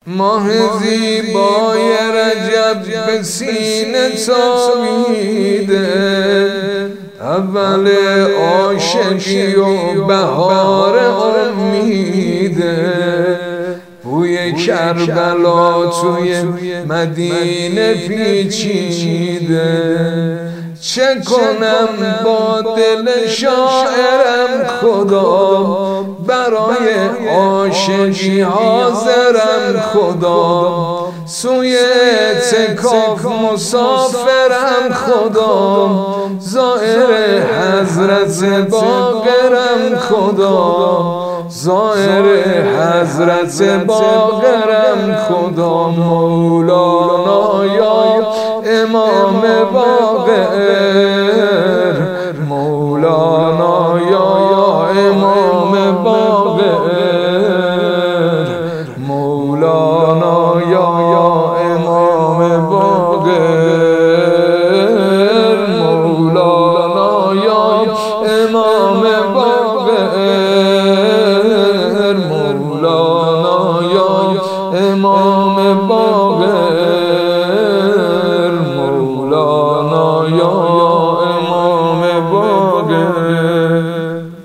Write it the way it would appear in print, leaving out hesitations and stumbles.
ماه زیبای رجب به سینه تابیده، اول عاشقی و بهار امیده. بوی کربلا توی مدینه پیچیده، چه کنم با دل شاعرم خدا، برای عاشقی حاضرم خدا. سوی اعتکاف مسافرم خدا، زائر حضرت باقرم خدا، زائر حضرت باقرم خدا. مولانا یا امام باقر، مولانا یا امام باقر، مولانا یا امام باقر، مولانا یا امام باقر، مولانا یا امام باقر.